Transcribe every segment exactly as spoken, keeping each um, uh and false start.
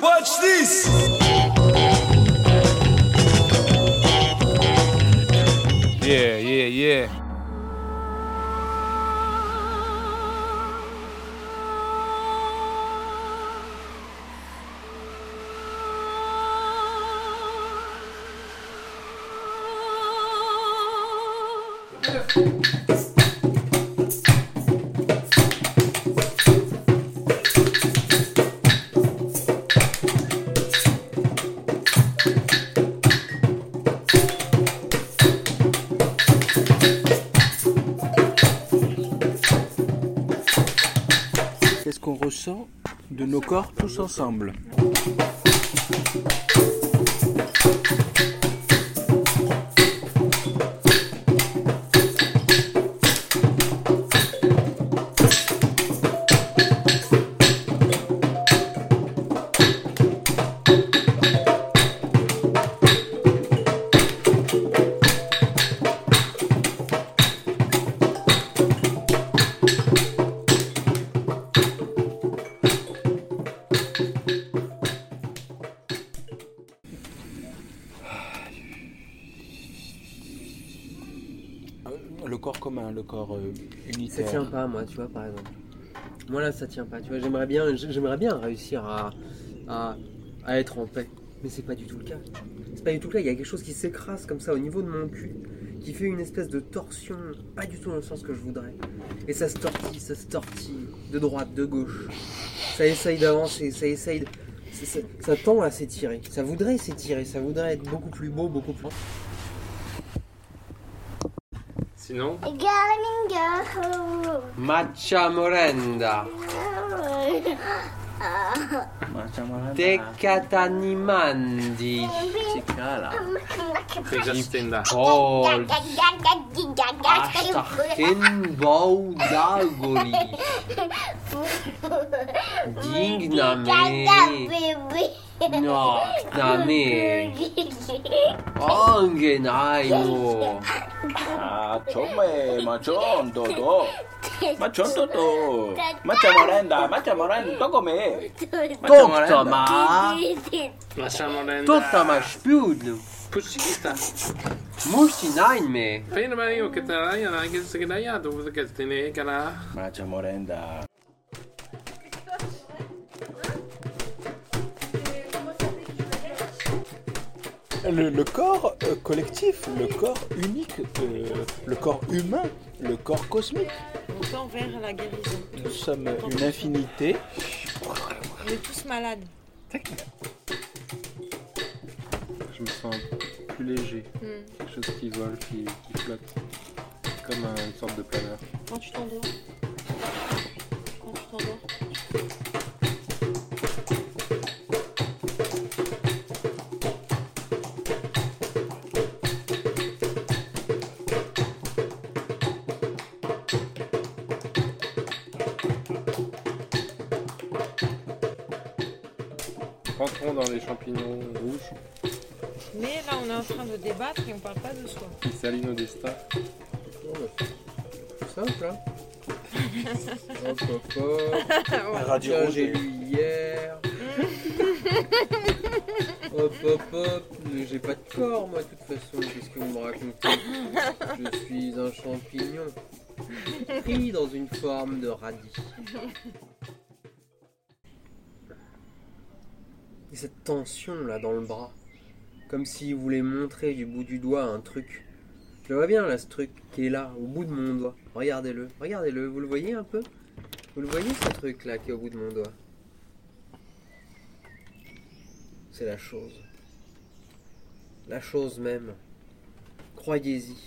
Watch this. Yeah, yeah, yeah. Qu'est-ce qu'on ressent de nos corps tous ensemble? Le corps commun, le corps euh, unitaire. Ça tient pas, moi, tu vois, par exemple. Moi, là, ça tient pas. Tu vois, j'aimerais bien, j'aimerais bien réussir à, à, à être en paix. Mais c'est pas du tout le cas. C'est pas du tout le cas. Il y a quelque chose qui s'écrase comme ça au niveau de mon cul, qui fait une espèce de torsion, pas du tout dans le sens que je voudrais. Et ça se tortille, ça se tortille, de droite, de gauche. Ça essaye d'avancer, ça essaye de... Ça, ça, ça tend à s'étirer. Ça voudrait s'étirer, ça voudrait être beaucoup plus beau, beaucoup plus... Sinon, Matcha Morenda. Decatanimandi. Fegastenda. Pol. Astarkenbau Dagoli. Digname. No, Name. Angenaimo. Ah, chome, machón, todo. Machón, todo. Macha morenda, macha morenda, tocome. Tottama. Lasciamo rendere. Tottama spudlu. Pussita. Musti nein me. Fine ma io che te la io anche se che dai dove che te ne cara. Macha morenda. Le, le corps euh, collectif, le corps unique, euh, le corps humain, le corps cosmique. On tend vers la guérison. Nous sommes une infinité. On est tous malades. Je me sens plus léger. Mm. Quelque chose qui vole, qui, qui flotte. Comme un- une sorte de planeur. Quand tu t'endors. Quand tu t'endors. Rentrons dans les champignons rouges Mais là, on est en train de débattre et on parle pas de soi. qui salient nos destins. C'est simple, hein. Hop, hop, hop. Radio Tiens, Rouge. j'ai lu hier. Hop, hop, hop. Mais j'ai pas de corps, moi, de toute façon. Qu'est-ce que vous me racontez? Je suis un champignon. Pris dans une forme de radis. Et cette tension là dans le bras. Comme s'il voulait montrer du bout du doigt un truc. Je le vois bien là, ce truc qui est là, au bout de mon doigt. Regardez-le, regardez-le, vous le voyez un peu? Vous le voyez ce truc là qui est au bout de mon doigt? C'est la chose. La chose même. Croyez-y.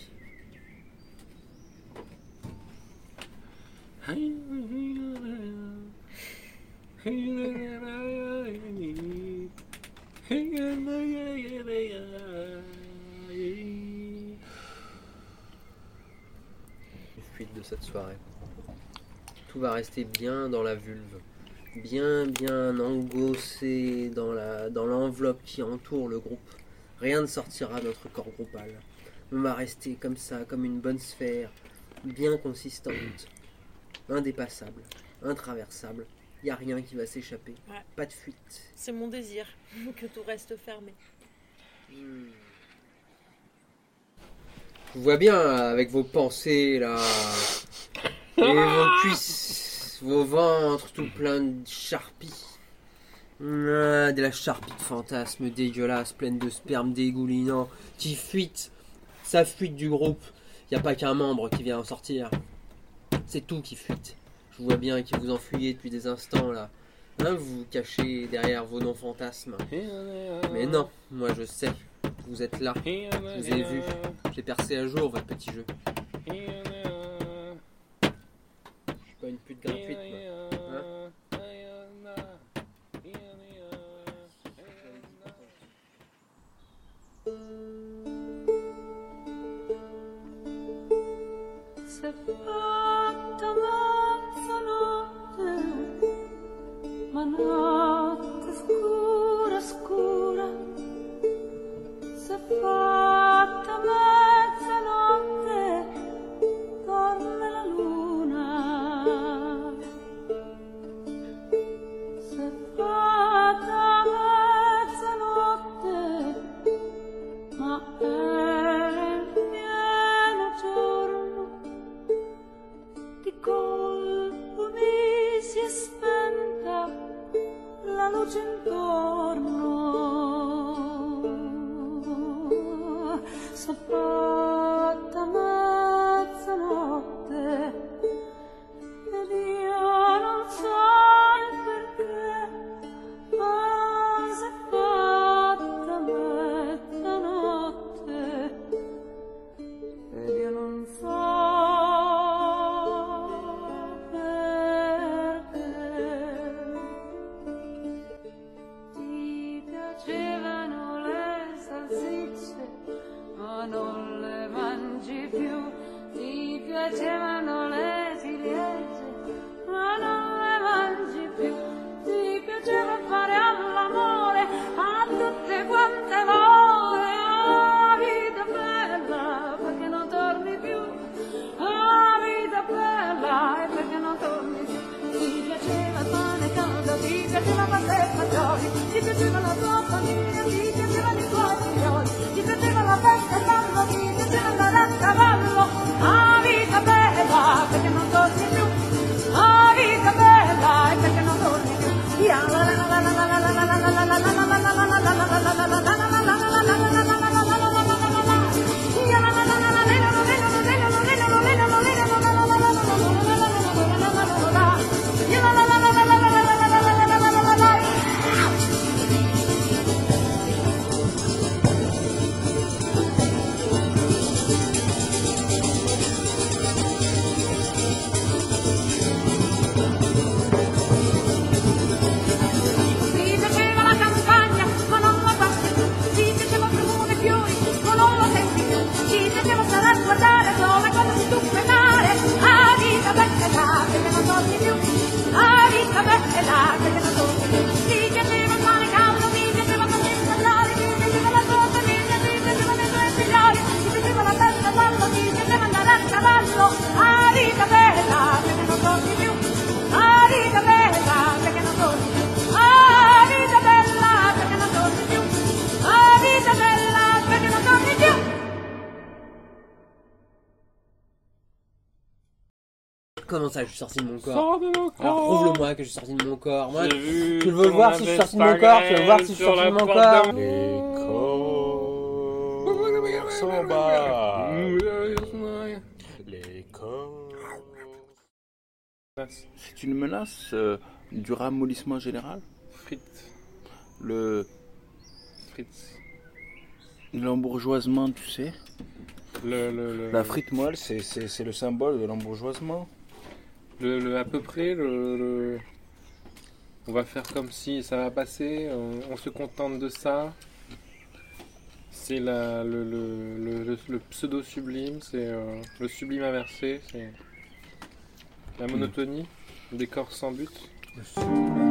Fuite de cette soirée. Tout va rester bien dans la vulve, bien bien engossé dans la dans l'enveloppe qui entoure le groupe. Rien ne sortira de notre corps groupal. On va rester comme ça, comme une bonne sphère, bien consistante, indépassable, intraversable, Il n'y a rien qui va s'échapper. Ouais. Pas de fuite. C'est mon désir que tout reste fermé. Hmm. Je vous vois bien avec vos pensées là. Et vos cuisses, vos ventres tout plein de charpie. Ah, de la charpie de fantasmes dégueulasse, pleine de sperme dégoulinant, qui fuite. Ça fuite du groupe. Il n'y a pas qu'un membre qui vient en sortir. C'est tout qui fuite. Je vois bien que vous enfuyez depuis des instants là. Hein, vous vous cachez derrière vos noms fantasmes. Mais non, moi je sais. Vous êtes là. Je vous ai vu. J'ai percé à jour votre petit jeu. Je suis pas une pute gratuite, moi. Hein? S'è fatta mezzanotte, ma notte scura scura. S'è fatta mezzanotte, dorme la luna. S'è fatta mezzanotte, ma era in pieno giorno. Di colpo mi si è spenta la luce intorno. S'è fatta mezzanotte ed io non so il perché, ma s'è fatta mezzanotte ed io non so perché. Ti piacevano le salsicce, ma non le mangi più. Ti piacevano le ciliegie, ma non le mangi più. Ti piaceva fare all'amore a tutte quante l'ore. Ah, vita bella, perché non torni più? Ah, vita bella, e perché non torni più? Ti piaceva il pane caldo, ti piaceva la peppa gioli, ti piaceva la tua famiglia, ti piacevano i tuoi figlioli, ti piaceva la festa e ballo, ti piaceva andare a cavallo. Ah, vita bella, perché non torni più? Ah, vita bella, e perché non torni più? Ya la la la la la la la la la la la la la la la la la Ti piaceva la campagna, ma non la guardi più. Ti piaceva il profumo dei fiori, ma non lo senti più. Ti piaceva stare a guardare sole quando si stufa il mare. Ah, vita bella, perché non torni più? Ah, vita bella, perché non torni più? Ti piaceva il pane caldo, ti piaceva così parlare, ti piaceva la tua famiglia, ti piacevano i tuoi figlioli, ti piaceva la festa ballo, ti piaceva andare a cavallo. Ah, vita bella, perché non torni più? Ah, vita bella, perché non torni più? Ah, vita bella, perché non torni più? Ah, vita bella, perché non torni più? Comment ça, je suis sorti de mon corps? Sors de mon corps. Alors prouve-le-moi que je suis sorti de mon corps. Moi, J'ai vu tu veux ton voir si je suis sorti de mon corps? Tu veux voir si je suis sur sorti de la mon porte corps? d'amour. Les corps s'en battent. Les corps. C'est une menace euh, du ramollissement général. Fritz. Le Fritz. l'embourgeoisement, tu sais. Le, le, le, La frite moelle, c'est, c'est, c'est le symbole de l'embourgeoisement. le, le- à peu près, le, le- on va faire comme si ça va passer, on, on se contente de ça. C'est la, le, le, le, le- le pseudo-sublime, c'est euh, le sublime inversé, c'est la monotonie, le décor sans but. Le soleil